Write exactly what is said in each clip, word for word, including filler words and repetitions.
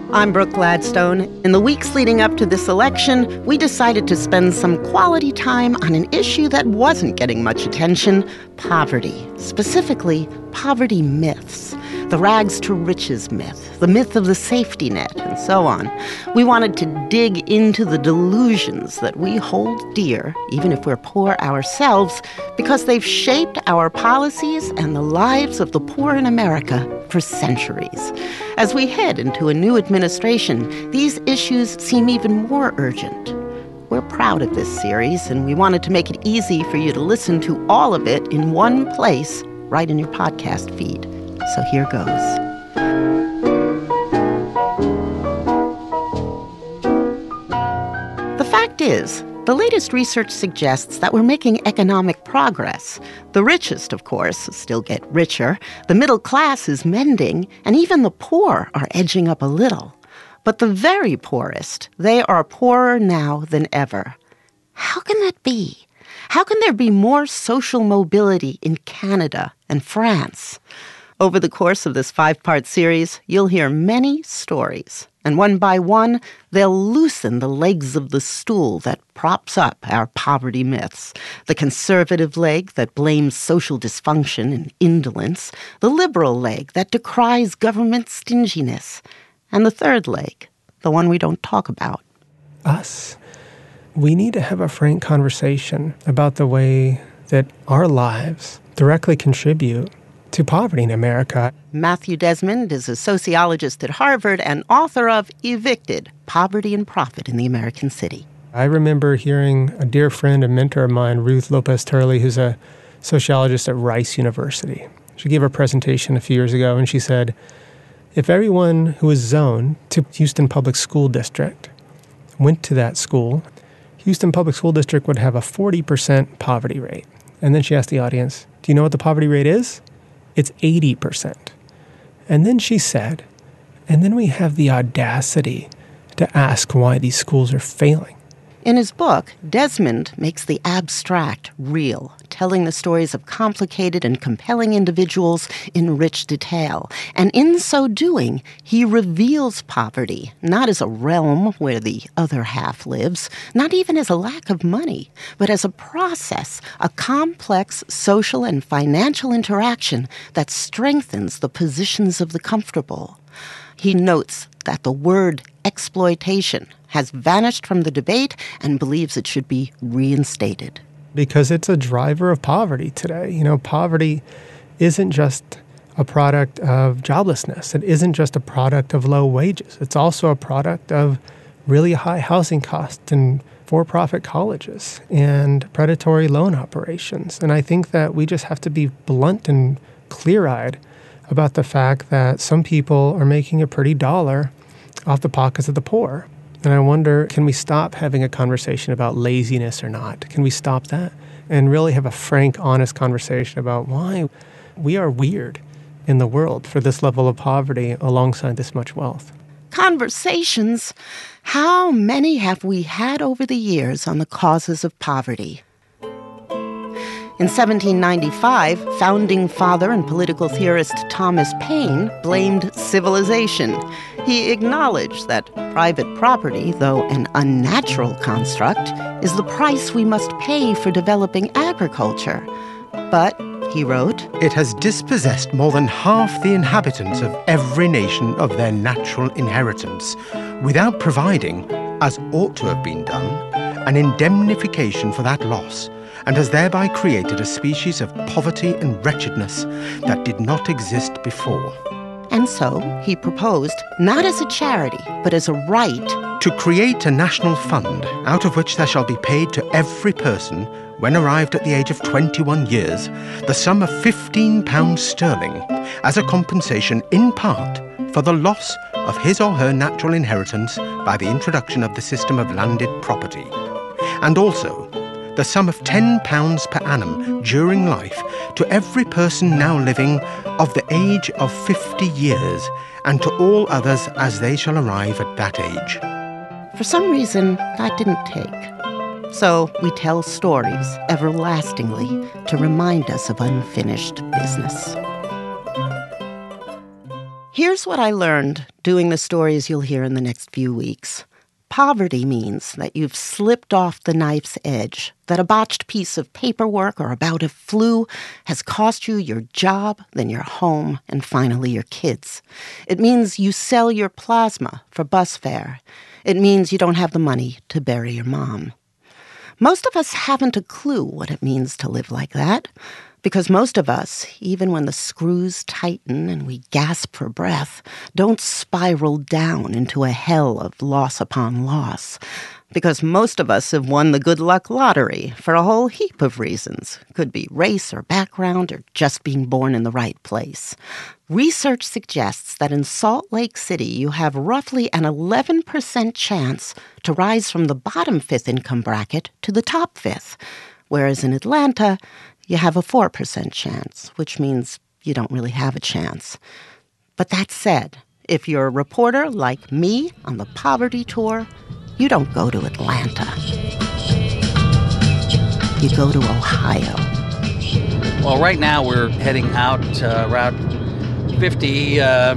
I'm Brooke Gladstone. In the weeks leading up to this election, we decided to spend some quality time on an issue that wasn't getting much attention: poverty. Specifically, poverty myths. The rags to riches myth, the myth of the safety net, and so on. We wanted to dig into the delusions that we hold dear, even if we're poor ourselves, because they've shaped our policies and the lives of the poor in America for centuries. As we head into a new administration, these issues seem even more urgent. We're proud of this series, and we wanted to make it easy for you to listen to all of it in one place, right in your podcast feed. So here goes. The fact is, the latest research suggests that we're making economic progress. The richest, of course, still get richer. The middle class is mending, and even the poor are edging up a little. But the very poorest, they are poorer now than ever. How can that be? How can there be more social mobility in Canada and France? Over the course of this five-part series, you'll hear many stories, and one by one, they'll loosen the legs of the stool that props up our poverty myths. The conservative leg that blames social dysfunction and indolence, the liberal leg that decries government stinginess, and the third leg, the one we don't talk about. Us. We need to have a frank conversation about the way that our lives directly contribute to poverty in America. Matthew Desmond is a sociologist at Harvard and author of Evicted: Poverty and Profit in the American City. I remember hearing a dear friend and mentor of mine, Ruth Lopez Turley, who's a sociologist at Rice University. She gave a presentation a few years ago, and she said, if everyone who was zoned to Houston Public School District went to that school, Houston Public School District would have a forty percent poverty rate. And then she asked the audience, do you know what the poverty rate is? It's eighty percent. And then she said, and then we have the audacity to ask why these schools are failing. In his book, Desmond makes the abstract real, telling the stories of complicated and compelling individuals in rich detail. And in so doing, he reveals poverty, not as a realm where the other half lives, not even as a lack of money, but as a process, a complex social and financial interaction that strengthens the positions of the comfortable. He notes that the word exploitation has vanished from the debate and believes it should be reinstated. Because it's a driver of poverty today. You know, poverty isn't just a product of joblessness. It isn't just a product of low wages. It's also a product of really high housing costs and for-profit colleges and predatory loan operations. And I think that we just have to be blunt and clear-eyed about the fact that some people are making a pretty dollar off the pockets of the poor. And I wonder, can we stop having a conversation about laziness or not? Can we stop that and really have a frank, honest conversation about why we are weird in the world for this level of poverty alongside this much wealth? Conversations? How many have we had over the years on the causes of poverty? In seventeen ninety-five, founding father and political theorist Thomas Paine blamed civilization. He acknowledged that private property, though an unnatural construct, is the price we must pay for developing agriculture. But, he wrote, it has dispossessed more than half the inhabitants of every nation of their natural inheritance, without providing, as ought to have been done, an indemnification for that loss, and has thereby created a species of poverty and wretchedness that did not exist before. And so he proposed, not as a charity, but as a right, to create a national fund, out of which there shall be paid to every person, when arrived at the age of twenty-one years, the sum of fifteen pounds sterling, as a compensation in part for the loss of his or her natural inheritance by the introduction of the system of landed property, and also the sum of ten pounds per annum during life to every person now living of the age of fifty years, and to all others as they shall arrive at that age. For some reason, that didn't take. So we tell stories everlastingly to remind us of unfinished business. Here's what I learned doing the stories you'll hear in the next few weeks. Poverty means that you've slipped off the knife's edge, that a botched piece of paperwork or a bout of flu has cost you your job, then your home, and finally your kids. It means you sell your plasma for bus fare. It means you don't have the money to bury your mom. Most of us haven't a clue what it means to live like that, because most of us, even when the screws tighten and we gasp for breath, don't spiral down into a hell of loss upon loss. Because most of us have won the good luck lottery for a whole heap of reasons. Could be race or background or just being born in the right place. Research suggests that in Salt Lake City, you have roughly an eleven percent chance to rise from the bottom fifth income bracket to the top fifth, whereas in Atlanta, you have a four percent chance, which means you don't really have a chance. But that said, if you're a reporter like me on the Poverty Tour, you don't go to Atlanta. You go to Ohio. Well, right now we're heading out uh, Route fifty. Uh,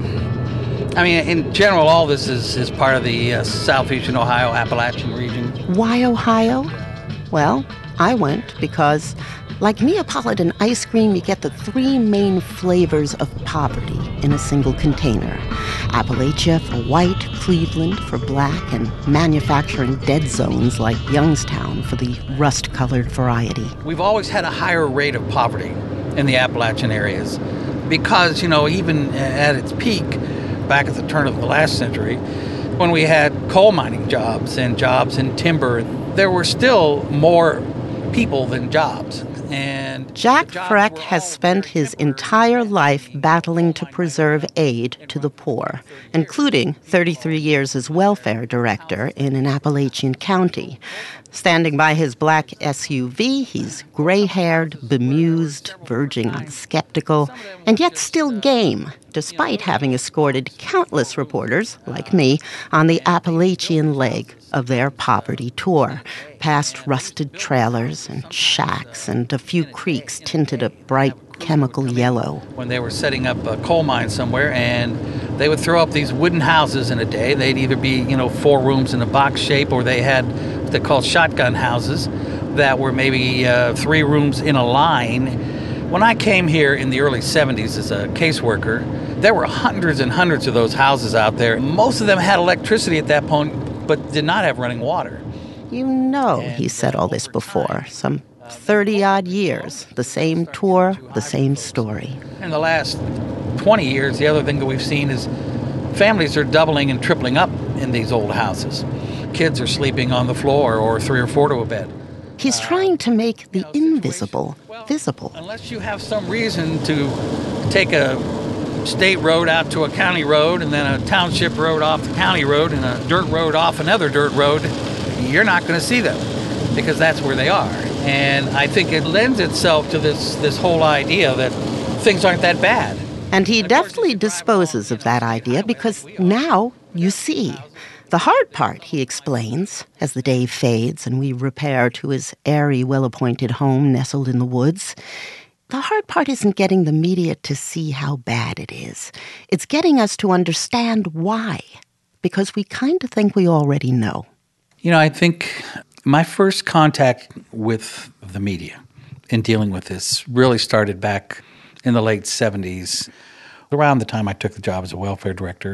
I mean, in general, all this is, is part of the uh, southeastern Ohio Appalachian region. Why Ohio? Well, I went because, like Neapolitan ice cream, you get the three main flavors of poverty in a single container. Appalachia for white, Cleveland for black, and manufacturing dead zones like Youngstown for the rust-colored variety. We've always had a higher rate of poverty in the Appalachian areas because, you know, even at its peak, back at the turn of the last century, when we had coal mining jobs and jobs in timber, there were still more people than jobs. And Jack Freck has spent his entire life battling to preserve aid to the poor, including thirty-three years as welfare director in an Appalachian county. Standing by his black S U V, he's gray-haired, bemused, verging on skeptical, and yet still game, despite having escorted countless reporters, like me, on the Appalachian leg of their poverty tour, past rusted trailers and shacks and a few creeks tinted a bright chemical yellow. When they were setting up a coal mine somewhere, and they would throw up these wooden houses in a day. They'd either be, you know, four rooms in a box shape, or they had what they called shotgun houses that were maybe uh, three rooms in a line. When I came here in the early seventies as a caseworker, there were hundreds and hundreds of those houses out there. Most of them had electricity at that point, but did not have running water. You know he said all this before, some thirty-odd years, the same tour, the same story. In the last twenty years, the other thing that we've seen is families are doubling and tripling up in these old houses. Kids are sleeping on the floor or three or four to a bed. He's trying to make the invisible visible. Unless you have some reason to take a state road out to a county road and then a township road off the county road and a dirt road off another dirt road, you're not going to see them because that's where they are. And I think it lends itself to this, this whole idea that things aren't that bad. And he deftly disposes of that idea because now you see. The hard part, he explains, as the day fades and we repair to his airy, well-appointed home nestled in the woods, the hard part isn't getting the media to see how bad it is. It's getting us to understand why, because we kind of think we already know. You know, I think my first contact with the media in dealing with this really started back in the late seventies, around the time I took the job as a welfare director.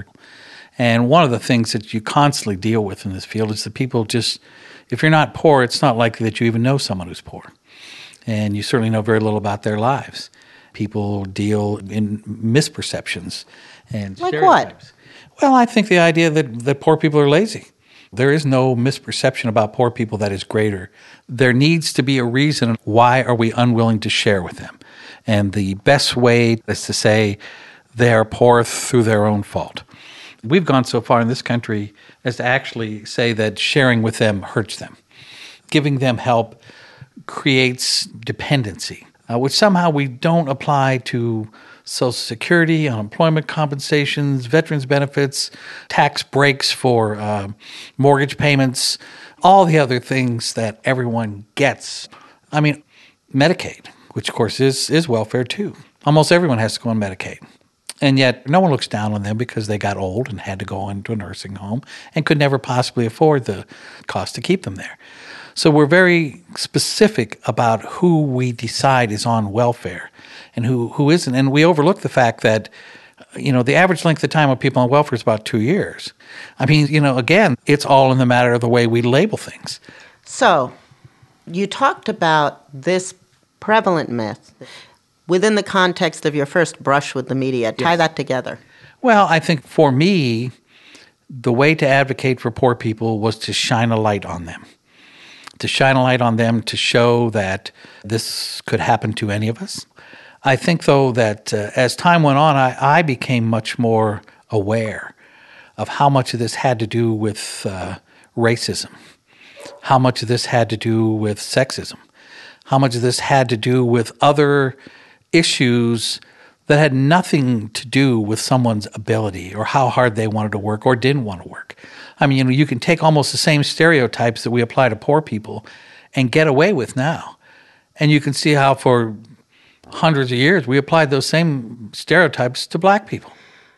And one of the things that you constantly deal with in this field is that people just, if you're not poor, it's not likely that you even know someone who's poor. And you certainly know very little about their lives. People deal in misperceptions and like stereotypes. What? Well, I think the idea that, that poor people are lazy. There is no misperception about poor people that is greater. There needs to be a reason why are we unwilling to share with them. And the best way is to say they are poor through their own fault. We've gone so far in this country as to actually say that sharing with them hurts them. Giving them help creates dependency, uh, which somehow we don't apply to Social Security, unemployment compensations, veterans benefits, tax breaks for uh, mortgage payments, all the other things that everyone gets. I mean, Medicaid, which of course is, is welfare too. Almost everyone has to go on Medicaid. And yet no one looks down on them because they got old and had to go into a nursing home and could never possibly afford the cost to keep them there. So we're very specific about who we decide is on welfare and who, who isn't. And we overlook the fact that, you know, the average length of time of people on welfare is about two years. I mean, you know, again, it's all in the matter of the way we label things. So you talked about this prevalent myth within the context of your first brush with the media. Tie Yes. that together. Well, I think for me, the way to advocate for poor people was to shine a light on them. To shine a light on them to show that this could happen to any of us. I think, though, that uh, as time went on, I, I became much more aware of how much of this had to do with uh, racism, how much of this had to do with sexism, how much of this had to do with other issues that had nothing to do with someone's ability or how hard they wanted to work or didn't want to work. I mean, you know, you can take almost the same stereotypes that we apply to poor people and get away with now. And you can see how for hundreds of years we applied those same stereotypes to black people.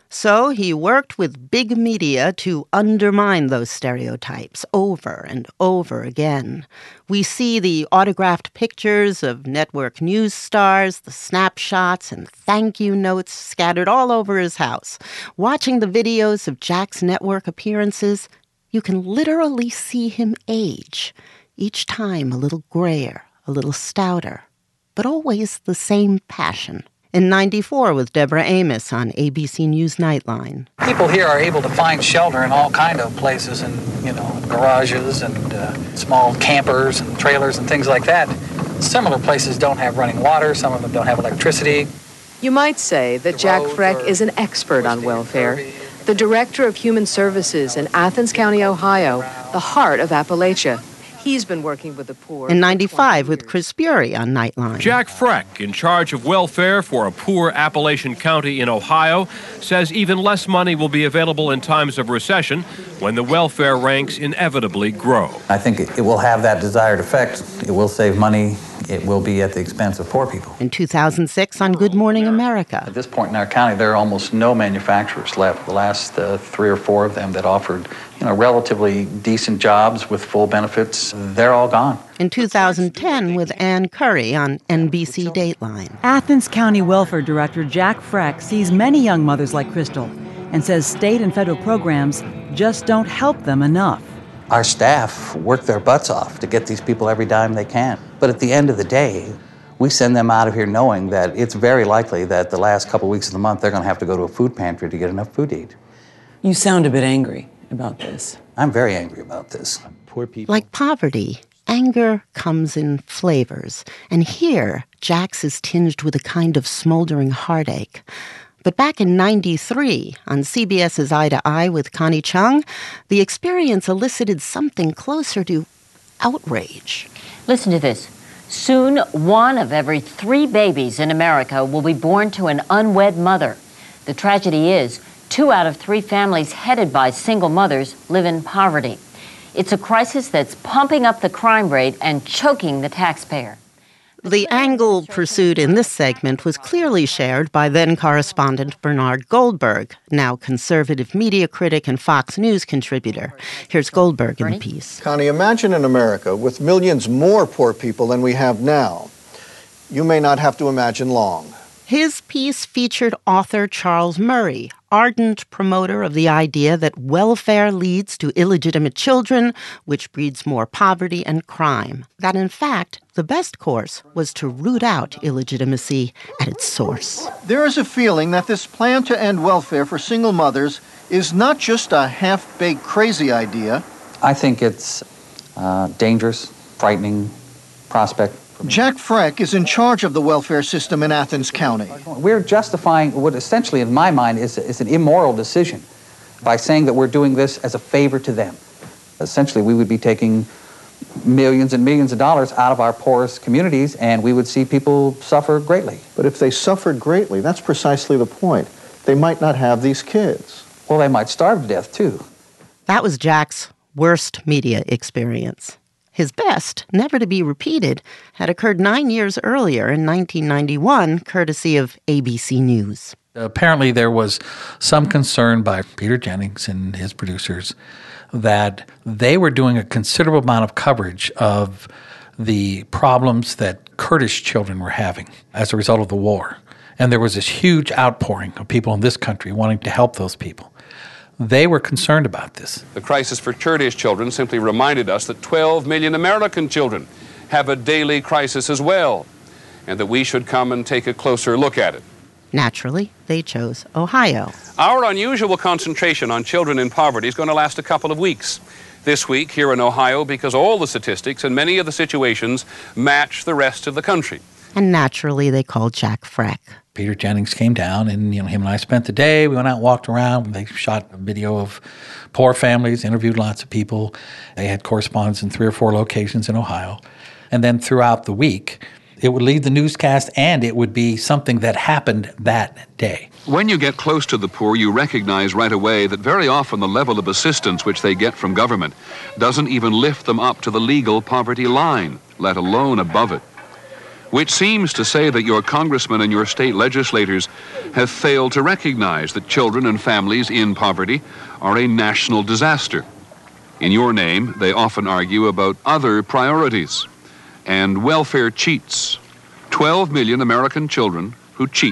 So he worked with big media to undermine those stereotypes over and over again. We see the autographed pictures of network news stars, the snapshots and thank you notes scattered all over his house. Watching the videos of Jack's network appearances, you can literally see him age, each time a little grayer, a little stouter, but always the same passion. In ninety-four with Deborah Amos on A B C News Nightline. People here are able to find shelter in all kind of places, in, you know, garages and uh, small campers and trailers and things like that. Similar places don't have running water. Some of them don't have electricity. You might say that Jack Freck is an expert on welfare, the director of human services in Athens County, Ohio, the heart of Appalachia. He's been working with the poor. In ninety-five with Chris Bury on Nightline. Jack Freck, in charge of welfare for a poor Appalachian county in Ohio, says even less money will be available in times of recession when the welfare ranks inevitably grow. I think it will have that desired effect. It will save money. It will be at the expense of poor people. In two thousand six on Good Morning America. At this point in our county, there are almost no manufacturers left. The last uh, three or four of them that offered, you know, relatively decent jobs with full benefits, they're all gone. In two thousand ten with Ann Curry on N B C Dateline. Athens County Welfare Director Jack Freck sees many young mothers like Crystal and says state and federal programs just don't help them enough. Our staff work their butts off to get these people every dime they can. But at the end of the day, we send them out of here knowing that it's very likely that the last couple weeks of the month they're going to have to go to a food pantry to get enough food to eat. You sound a bit angry about this. I'm very angry about this. Poor people. Like poverty, anger comes in flavors. And here, Jack's is tinged with a kind of smoldering heartache. But back in ninety-three, on CBS's Eye to Eye with Connie Chung, the experience elicited something closer to outrage. Listen to this. Soon, one of every three babies in America will be born to an unwed mother. The tragedy is, two out of three families headed by single mothers live in poverty. It's a crisis that's pumping up the crime rate and choking the taxpayer. The angle pursued in this segment was clearly shared by then-correspondent Bernard Goldberg, now conservative media critic and Fox News contributor. Here's Goldberg in the piece. Connie, imagine in America with millions more poor people than we have now. You may not have to imagine long. His piece featured author Charles Murray, ardent promoter of the idea that welfare leads to illegitimate children, which breeds more poverty and crime. That, in fact, the best course was to root out illegitimacy at its source. There is a feeling that this plan to end welfare for single mothers is not just a half-baked crazy idea. I think it's a dangerous, frightening prospect. Jack Freck is in charge of the welfare system in Athens County. We're justifying what essentially, in my mind, is, is an immoral decision by saying that we're doing this as a favor to them. Essentially, we would be taking millions and millions of dollars out of our poorest communities, and we would see people suffer greatly. But if they suffered greatly, that's precisely the point. They might not have these kids. Well, they might starve to death, too. That was Jack's worst media experience. His best, never to be repeated, had occurred nine years earlier in nineteen ninety-one, courtesy of A B C News. Apparently there was some concern by Peter Jennings and his producers that they were doing a considerable amount of coverage of the problems that Kurdish children were having as a result of the war. And there was this huge outpouring of people in this country wanting to help those people. They were concerned about this. The crisis for Kurdish children simply reminded us that twelve million American children have a daily crisis as well, and that we should come and take a closer look at it. Naturally, they chose Ohio. Our unusual concentration on children in poverty is going to last a couple of weeks. This week here in Ohio, because all the statistics and many of the situations match the rest of the country. And naturally, they called Jack Freck. Peter Jennings came down, and you know, him and I spent the day. We went out and walked around. They shot a video of poor families, interviewed lots of people. They had correspondents in three or four locations in Ohio. And then throughout the week, it would lead the newscast, and it would be something that happened that day. When you get close to the poor, you recognize right away that very often the level of assistance which they get from government doesn't even lift them up to the legal poverty line, let alone above it. Which seems to say that your congressmen and your state legislators have failed to recognize that children and families in poverty are a national disaster. In your name, they often argue about other priorities and welfare cheats. twelve million American children who cheat.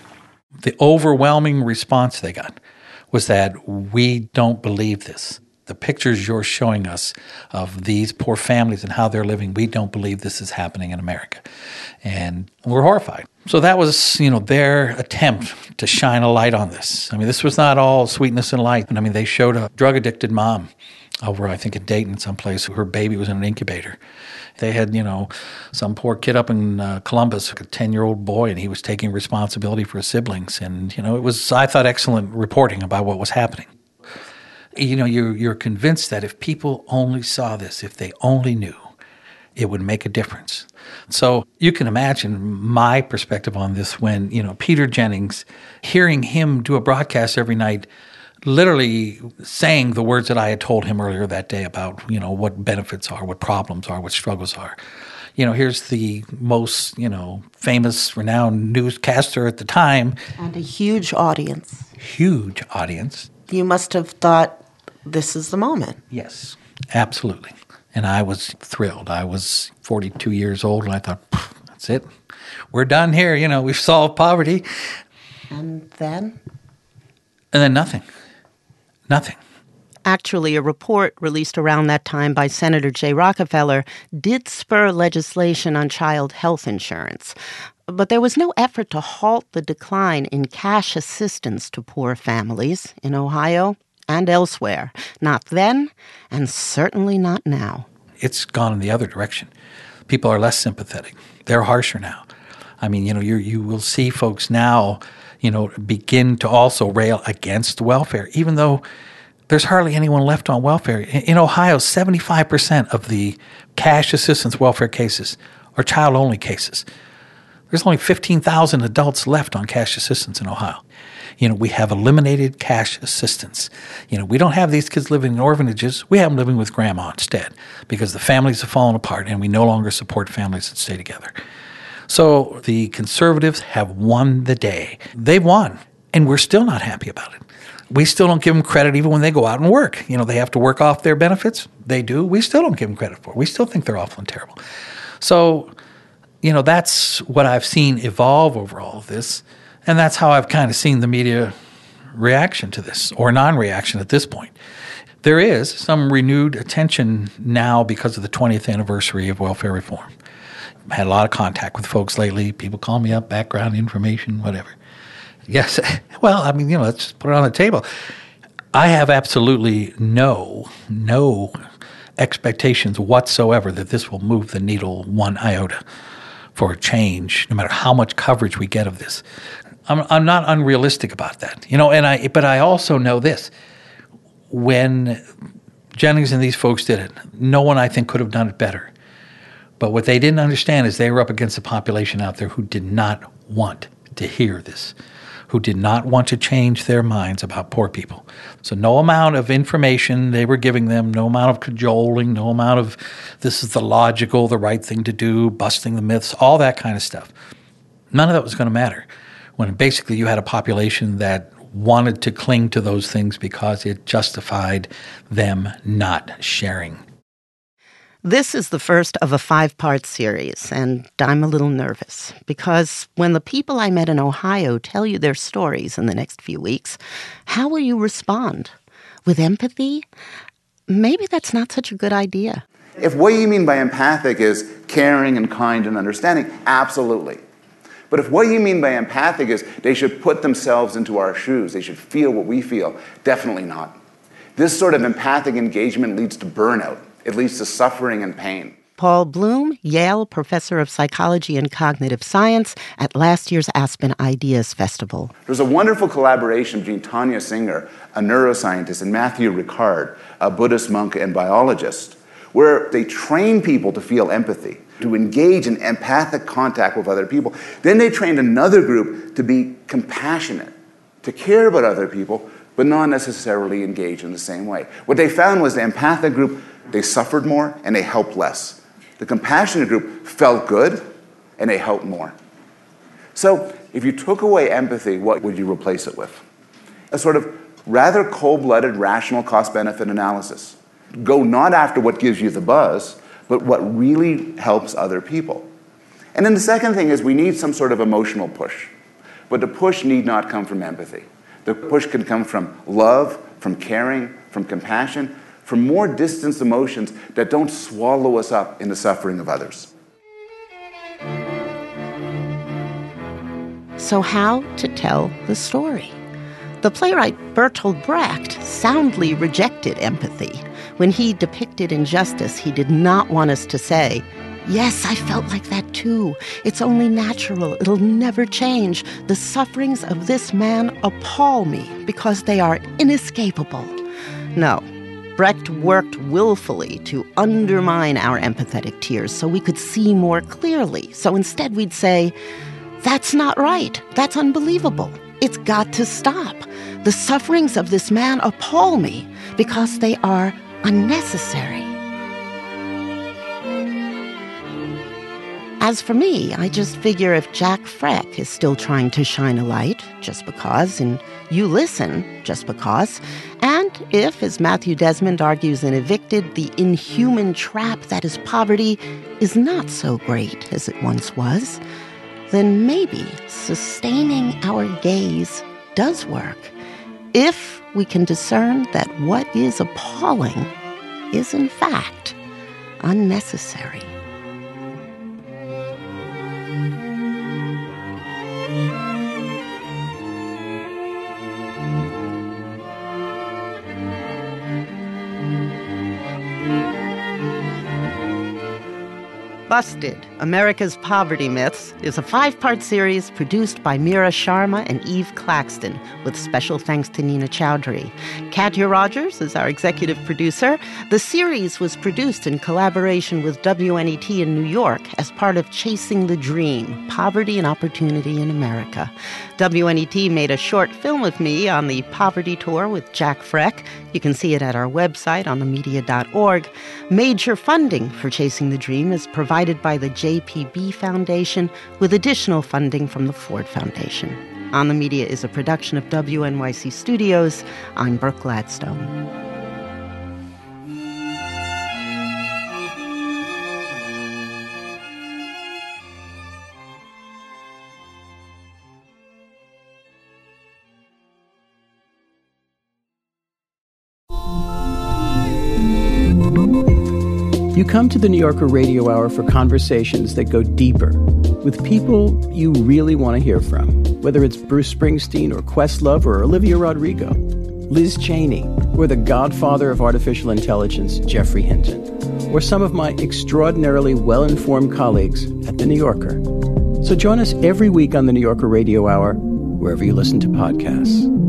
The overwhelming response they got was that we don't believe this. The pictures you're showing us of these poor families and how they're living, we don't believe this is happening in America. And we're horrified. So that was, you know, their attempt to shine a light on this. I mean, this was not all sweetness and light. I mean, they showed a drug-addicted mom over, I think, in Dayton someplace. Her baby was in an incubator. They had, you know, some poor kid up in uh, Columbus, a ten-year-old boy, and he was taking responsibility for his siblings. And, you know, it was, I thought, excellent reporting about what was happening. You know, you're, you're convinced that if people only saw this, if they only knew, it would make a difference. So you can imagine my perspective on this when, you know, Peter Jennings, hearing him do a broadcast every night, literally saying the words that I had told him earlier that day about, you know, what benefits are, what problems are, what struggles are. You know, here's the most, you know, famous, renowned newscaster at the time. And a huge audience. Huge audience. You must have thought, this is the moment. Yes, absolutely. And I was thrilled. I was forty-two years old, and I thought, that's it. We're done here. You know, we've solved poverty. And then? And then nothing. Nothing. Actually, a report released around that time by Senator Jay Rockefeller did spur legislation on child health insurance. But there was no effort to halt the decline in cash assistance to poor families in Ohio and elsewhere. Not then, and certainly not now. It's gone in the other direction. People are less sympathetic. They're harsher now. I mean, you know, you you will see folks now, you know, begin to also rail against welfare, even though there's hardly anyone left on welfare. In, in Ohio, seventy-five percent of the cash assistance welfare cases are child-only cases. There's only fifteen thousand adults left on cash assistance in Ohio. You know, we have eliminated cash assistance. You know, we don't have these kids living in orphanages. We have them living with grandma instead because the families have fallen apart and we no longer support families that stay together. So the conservatives have won the day. They've won, and we're still not happy about it. We still don't give them credit even when they go out and work. You know, they have to work off their benefits. They do. We still don't give them credit for it. We still think they're awful and terrible. So, you know, that's what I've seen evolve over all of this. And that's how I've kind of seen the media reaction to this, or non-reaction at this point. There is some renewed attention now because of the twentieth anniversary of welfare reform. I had a lot of contact with folks lately. People call me up, background information, whatever. Yes, well, I mean, you know, let's just put it on the table. I have absolutely no, no expectations whatsoever that this will move the needle one iota for a change, no matter how much coverage we get of this. I'm, I'm not unrealistic about that, you know. And I, but I also know this: when Jennings and these folks did it, no one I think could have done it better. But what they didn't understand is they were up against a population out there who did not want to hear this, who did not want to change their minds about poor people. So no amount of information they were giving them, no amount of cajoling, no amount of this is the logical, the right thing to do, busting the myths, all that kind of stuff. None of that was going to matter. when basically you had a population that wanted to cling to those things because it justified them not sharing. This is the first of a five-part series, and I'm a little nervous because when the people I met in Ohio tell you their stories in the next few weeks, how will you respond? With empathy? Maybe that's not such a good idea. If what you mean by empathic is caring and kind and understanding, absolutely. But if what you mean by empathic is they should put themselves into our shoes, they should feel what we feel, definitely not. This sort of empathic engagement leads to burnout. It leads to suffering and pain. Paul Bloom, Yale Professor of Psychology and Cognitive Science at last year's Aspen Ideas Festival. There's a wonderful collaboration between Tanya Singer, a neuroscientist, and Matthew Ricard, a Buddhist monk and biologist, where they train people to feel empathy, to engage in empathic contact with other people. Then they trained another group to be compassionate, to care about other people, but not necessarily engage in the same way. What they found was the empathic group, they suffered more and they helped less. The compassionate group felt good and they helped more. So if you took away empathy, what would you replace it with? A sort of rather cold-blooded, rational cost-benefit analysis. Go not after what gives you the buzz, but what really helps other people. And then the second thing is we need some sort of emotional push. But the push need not come from empathy. The push can come from love, from caring, from compassion, from more distanced emotions that don't swallow us up in the suffering of others. So how to tell the story? The playwright Bertolt Brecht soundly rejected empathy. When he depicted injustice, he did not want us to say, "Yes, I felt like that too. It's only natural. It'll never change. The sufferings of this man appall me because they are inescapable." No. Brecht worked willfully to undermine our empathetic tears so we could see more clearly. So instead we'd say, "That's not right. That's unbelievable. It's got to stop. The sufferings of this man appall me because they are unnecessary." As for me, I just figure if Jack Freck is still trying to shine a light, just because, and you listen, just because, and if, as Matthew Desmond argues in Evicted, the inhuman trap that is poverty is not so great as it once was, then maybe sustaining our gaze does work, if we can discern that what is appalling is in fact unnecessary. Busted, America's Poverty Myths, is a five-part series produced by Meera Sharma and Eve Claxton, with special thanks to Nina Chowdhury. Katya Rogers is our executive producer. The series was produced in collaboration with W N E T in New York as part of Chasing the Dream, Poverty and Opportunity in America. W N E T made a short film of me on the Poverty Tour with Jack Freck. You can see it at our website on the media dot org. Major funding for Chasing the Dream is provided by the J P B Foundation, with additional funding from the Ford Foundation. On the Media is a production of W N Y C Studios. I'm Brooke Gladstone. You come to the New Yorker Radio Hour for conversations that go deeper with people you really want to hear from, whether it's Bruce Springsteen or Questlove or Olivia Rodrigo, Liz Cheney, or the godfather of artificial intelligence, Geoffrey Hinton, or some of my extraordinarily well-informed colleagues at The New Yorker. So join us every week on the New Yorker Radio Hour, wherever you listen to podcasts.